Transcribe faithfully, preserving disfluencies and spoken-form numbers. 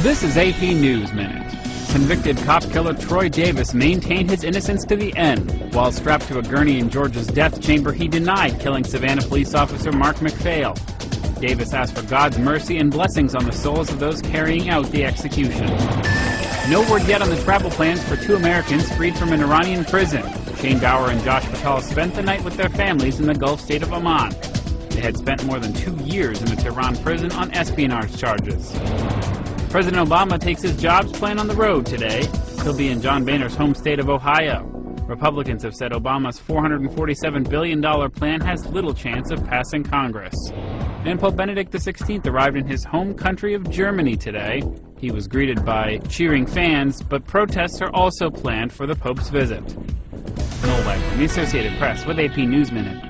This is A P News Minute. Convicted cop killer Troy Davis maintained his innocence to the end. While strapped to a gurney in Georgia's death chamber, he denied killing Savannah police officer Mark McPhail. Davis asked for God's mercy and blessings on the souls of those carrying out the execution. No word yet on the travel plans for two Americans freed from an Iranian prison. Shane Bauer and Josh Patel spent the night with their families in the Gulf state of Oman. They had spent more than two years in a Tehran prison on espionage charges. President Obama takes his jobs plan on the road today. He'll be in John Boehner's home state of Ohio. Republicans have said Obama's four hundred forty-seven billion dollars plan has little chance of passing Congress. And Pope Benedict the sixteenth arrived in his home country of Germany today. He was greeted by cheering fans, but protests are also planned for the Pope's visit. Noel Wagner, the Associated Press with A P News Minute.